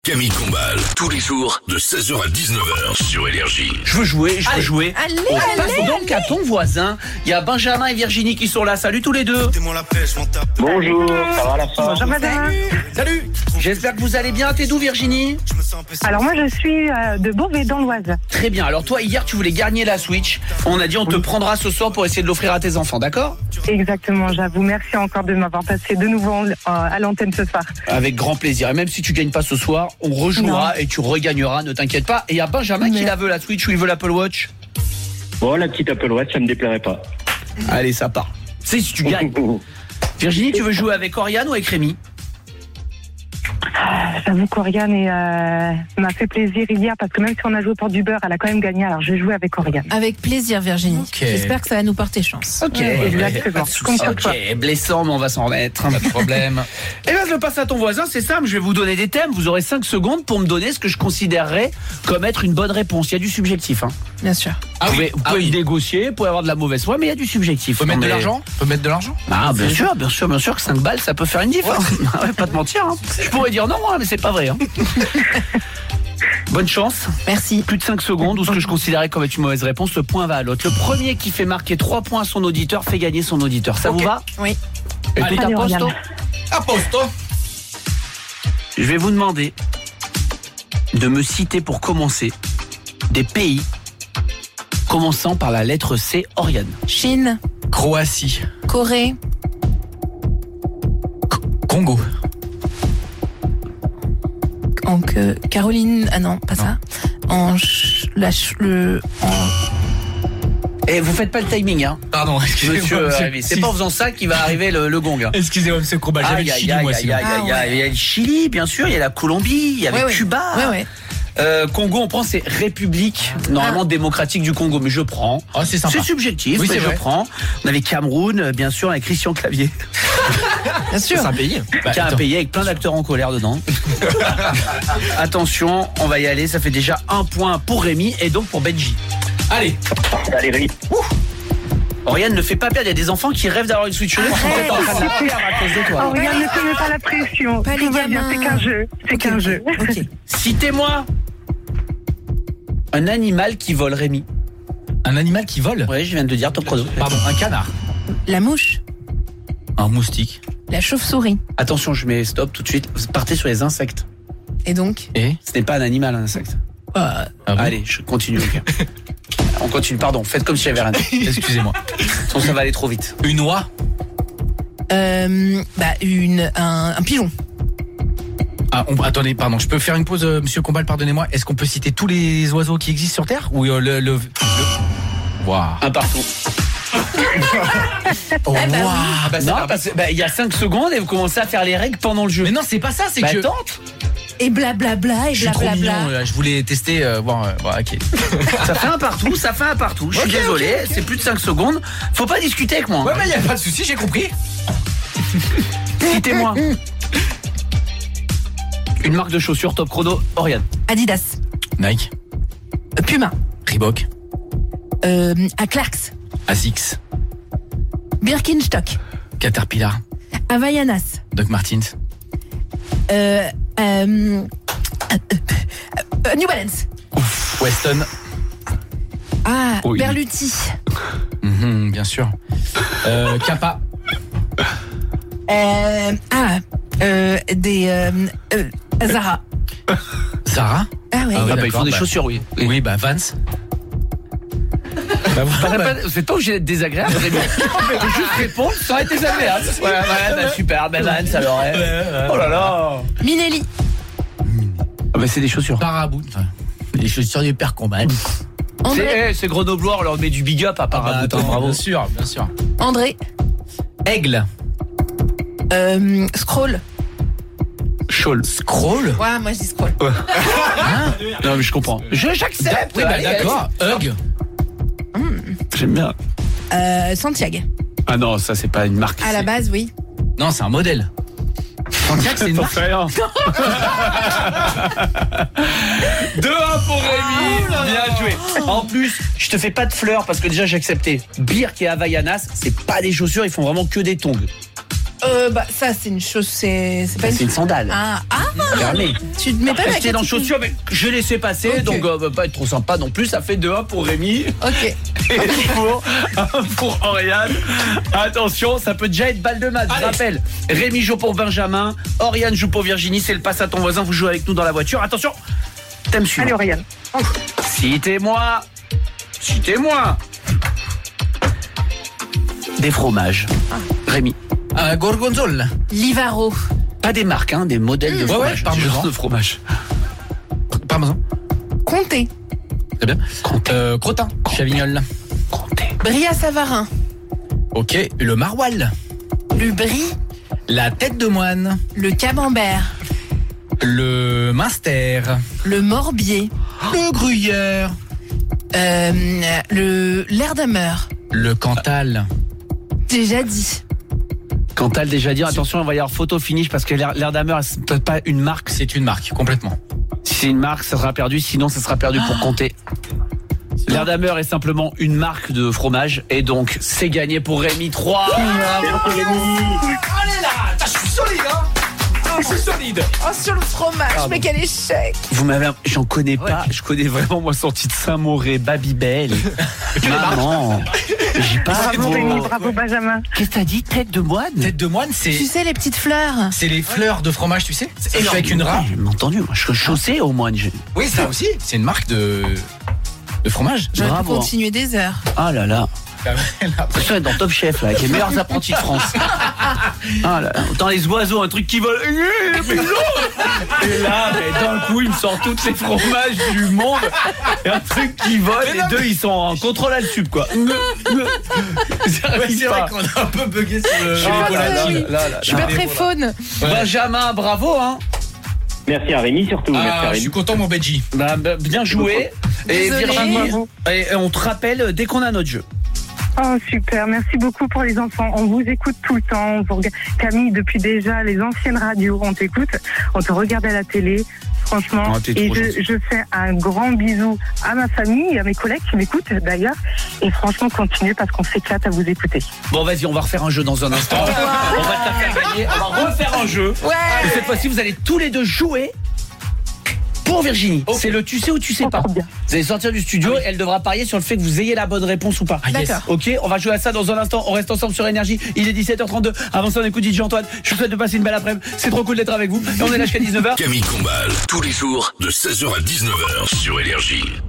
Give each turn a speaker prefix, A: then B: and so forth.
A: Camille Combal, tous les jours de 16h à 19h sur Énergie.
B: Je veux jouer.
C: Allez,
B: On passe donc à ton voisin. Il y a Benjamin et Virginie qui sont là. Salut tous les deux.
D: Bonjour, ça va la forme?
C: bonjour madame.
B: Salut. J'espère que vous allez bien. T'es d'où Virginie?
C: Alors moi je suis de Beauvais dans l'Oise.
B: Très bien. Alors toi, hier, tu voulais gagner la Switch. On a dit on te prendra ce soir pour essayer de l'offrir à tes enfants, d'accord?
C: Exactement, j'avoue. Merci encore de m'avoir passé de nouveau à l'antenne ce soir.
B: Avec grand plaisir. Et même si tu gagnes pas ce soir, on rejouera et tu regagneras, ne t'inquiète pas. Et il y a Benjamin qui la veut, la Switch, ou il veut l'Apple Watch.
D: Bon, la petite Apple Watch, ça me déplairait pas.
B: Allez, ça part. C'est si tu gagnes. Virginie, tu veux jouer avec Oriane ou avec Rémi?
C: J'avoue qu'Oriane m'a fait plaisir hier parce que même si on a joué pour du beurre, elle a quand même gagné. Alors je vais jouer avec Oriane.
E: Avec plaisir, Virginie.
B: Ok.
E: J'espère que ça va nous porter chance.
B: Ok,
C: exactement. Compte sur toi.
B: ok, blessant, mais on va s'en remettre, pas de problème. Et bien, je le passe à ton voisin, c'est simple, je vais vous donner des thèmes, vous aurez 5 secondes pour me donner ce que je considérerais comme être une bonne réponse. Il y a du subjectif, hein.
E: Bien sûr.
B: Vous pouvez négocier, vous pouvez avoir de la mauvaise foi, mais il y a du subjectif.
F: Peut mettre
B: Non,
F: de
B: mais-
F: l'argent? Peut mettre de l'argent?
B: Ah, bien sûr que 5 balles, ça peut faire une diff. Hein. Ah ouais, pas te mentir. Hein. Je pourrais dire non, hein, mais c'est pas vrai. Hein. Bonne chance.
E: Merci.
B: Plus de 5 secondes, ou ce que je considérais comme être une mauvaise réponse, le point va à l'autre. Le premier qui fait marquer 3 points à son auditeur fait gagner son auditeur. Ça vous va?
E: Oui.
B: Et tout à
C: Allez,
B: posto?
C: Oriane.
F: À posto.
B: Je vais vous demander de me citer pour commencer des pays commençant par la lettre C, Oriane.
E: Chine,
F: Croatie.
E: Corée,
F: Congo.
E: Caroline. Ah non, pas ça.
B: Et vous faites pas le timing, hein,
F: Pardon, excusez-moi.
B: monsieur Rémi. C'est pas en faisant ça qu'il va arriver le gong. Hein.
F: Excusez-moi, monsieur Combal, j'avais le Chili, moi, sinon.
B: Il y a le Chili, bien sûr, il y a la Colombie, il y avait Cuba.
E: Ouais.
B: Congo, on prend, c'est République, normalement démocratique du Congo, mais je prends.
F: Oh, c'est sympa.
B: C'est subjectif,
F: Oui,
B: mais
F: c'est
B: je
F: vrai.
B: prends. On avait Cameroun, bien sûr, avec Christian Clavier,
E: Bien sûr.
F: C'est un pays.
B: qui a un pays avec plein d'acteurs en colère dedans. Attention, on va y aller, ça fait déjà 1 point pour Rémi et donc pour Benji.
F: Allez.
D: Allez, Rémi.
B: Oriane, ne fais pas perdre, il y a des enfants qui rêvent d'avoir une Switch. Ils sont peut-être en train de la perdre à cause de toi.
C: Oriane, ne te mets pas la pression.
E: Pas les
C: Tout va bien,
E: gamins.
C: c'est qu'un jeu. C'est
E: Ok,
C: qu'un jeu.
E: Ok.
B: Citez-moi un animal qui vole, Rémi.
F: Un animal qui vole?
B: Ouais, je viens de dire, top chrono.
F: Pardon, un canard.
E: La mouche,
F: Un moustique.
E: la chauve-souris.
B: Attention, je mets stop tout de suite. Vous partez sur les insectes.
E: Et donc
F: Et?
B: Ce n'est pas un animal, un insecte.
F: Ah bon?
B: Allez, je continue. Ok. On continue, pardon. Faites comme si j'avais rien dit.
F: Excusez-moi.
B: Sinon, ça va aller trop vite.
F: Une oie?
E: un pigeon.
F: Ah, attendez, pardon, je peux faire une pause, monsieur Combal, pardonnez-moi. Est-ce qu'on peut citer tous les oiseaux qui existent sur Terre? Ou Waouh.
B: Un partout.
F: Oh, waouh.
B: Non, parce que il y a 5 secondes et vous commencez à faire les règles pendant le jeu.
F: Mais non, c'est pas ça, c'est que
B: tente.
E: Et blablabla, et
F: je suis trop
E: blablabla.
F: mignon, je voulais tester, bon, ok.
B: Ça fait un partout, Je suis désolé, c'est plus de 5 secondes. Faut pas discuter avec moi.
F: Ouais, mais y a pas de souci, j'ai compris.
B: Citez-moi une marque de chaussures top chrono, Oriane.
E: Adidas,
F: Nike,
E: Puma,
F: Reebok,
E: Clarks,
F: Asics,
E: Birkenstock,
F: Caterpillar,
E: Havaianas,
F: Doc Martens,
E: New Balance.
F: Weston.
E: Ah,
B: Oui.
E: Berluti.
F: Bien sûr. Kappa.
E: Zara.
F: Zara.
E: Ah ouais.
F: Ah ouais.
B: Ils
F: d'accord,
B: font des
F: bah.
B: chaussures, oui.
F: Oui, bah Vans. Bah,
B: Vous êtes pas obligé d'être désagréable, Rémi. Faut juste répondre sans être désagréable. Ouais, super, ben Vans, alors. Oh là là.
E: Minelli.
B: Ah bah c'est des chaussures.
F: Parabout. Enfin, les chaussures du père Combal.
E: André.
B: C'est Grenoblois, on leur met du big up à Parabout.
F: Attends,
B: Bravo.
F: bien sûr, bien sûr.
E: André.
F: Aigle.
E: Scroll.
B: Scholl.
F: Scroll.
E: Ouais, moi je dis scroll.
B: Non mais je comprends. J'accepte.
F: Oui, bah
B: Allez,
F: d'accord. Hug.
B: J'aime bien.
E: Santiago.
B: Ah non, ça c'est pas une marque.
E: À la base, oui.
F: Non, c'est un modèle. Santiago, c'est une marque.
B: 2-1 pour Rémi. Bien joué. En plus, je te fais pas de fleurs parce que déjà j'ai accepté. Birk et Havaianas, c'est pas des chaussures, ils font vraiment que des tongs.
E: Ça, c'est une chose, c'est pas
B: C'est une sandale.
E: Ah,
B: Regardez.
E: tu te mets pas la
B: Restez dans
E: catégorie.
B: chaussures, mais je l'ai laissé passer,
E: Ok.
B: donc va pas être trop sympa non plus. Ça fait 2-1 pour Rémi
E: Ok.
B: et pour Oriane. Attention, ça peut déjà être balle de match. Je rappelle, Rémi joue pour Benjamin, Oriane joue pour Virginie. C'est le passe à ton voisin. Vous jouez avec nous dans la voiture. Attention, thème suivant.
C: Allez, Oriane.
B: Citez-moi. Des fromages. Rémi.
F: Gorgonzola.
E: Livaro.
B: Pas des marques, hein, des modèles de
F: ouais,
B: fromage.
F: parmesan.
B: Genre de fromage.
F: Parmesan.
E: Comté.
F: Très bien. Crottin. Chavignol.
B: Comté.
E: Brie-à-Savarin.
F: Ok. Le maroilles.
E: Le brie.
F: La tête de moine.
E: Le camembert.
F: Le minster.
E: Le morbier.
F: Le gruyère.
E: L'air d'ameur.
F: Le cantal.
E: Déjà dit.
B: Cantal déjà dit, attention, on va y avoir photo finish parce que l'air d'ameur, c'est peut-être pas une marque.
F: C'est une marque, complètement.
B: Si c'est une marque, ça sera perdu, sinon ça sera perdu pour compter. L'air d'ameur est simplement une marque de fromage et donc c'est gagné pour Rémi 3.
F: Allez là, je suis solide, hein. Je suis solide.
E: Oh, sur le fromage, mais quel échec.
B: Vous m'avez, j'en connais pas, je connais vraiment moi sorti de Saint-Mauré, Babybel. Maman, j'ai pas
C: Bravo Rémi, bravo Benjamin.
B: Qu'est-ce que t'as dit, tête de moine?
F: Tête de moine,
E: Tu sais, les petites fleurs.
F: c'est les fleurs de fromage, tu sais. C'est fait avec une rame.
B: J'ai entendu, moi je suis chaussé au moine.
F: Oui, ça aussi. C'est une marque de fromage.
E: J'aurais pu
B: Bravo.
E: continuer des heures.
B: Ah là là. L'impression d'être dans Top Chef là, avec les meilleurs apprentis de France. Ah là, autant les oiseaux, un truc qui vole. Et là, mais d'un coup, il me sort tous les fromages du monde. Et un truc qui vole, les deux ils sont en contrôle à le sub quoi. Ça arrive
F: C'est vrai
B: pas.
F: qu'on a un peu bugué sur le
E: Ah,
F: volatile.
E: Je suis pas très faune.
B: Benjamin, bravo hein.
D: Merci à Rémi surtout. Merci à
F: Ah, je
D: Rémi.
F: suis content, mon Benji.
B: Bien joué. Et
E: Désolée.
B: Virginie,
C: Bravo.
B: et on te rappelle dès qu'on a notre jeu.
C: Oh super, merci beaucoup pour les enfants. On vous écoute tout le temps. On vous regarde. Camille, depuis déjà les anciennes radios, on t'écoute. On te regarde à la télé. Franchement,
B: Oh, t'es
C: et
B: trop
C: je fais un grand bisou à ma famille et à mes collègues qui m'écoutent d'ailleurs. Et franchement, continuez parce qu'on s'éclate à vous écouter.
B: Bon vas-y, on va refaire un jeu dans un instant. On va te la faire gagner. On va refaire un jeu.
E: Ouais.
B: Et cette fois-ci, vous allez tous les deux jouer pour Virginie. C'est le tu sais ou tu sais pas.
C: Trop bien.
B: Vous allez sortir du studio et elle devra parier sur le fait que vous ayez la bonne réponse ou pas.
E: D'accord.
B: Ok, on va jouer à ça dans un instant. On reste ensemble sur Énergie. Il est 17h32. Avant ça, on écoute DJ Antoine. Je vous souhaite de passer une belle après-midi. C'est trop cool d'être avec vous. Et on est là jusqu'à 19h.
A: Camille Combal, tous les jours de 16h à 19h sur Énergie.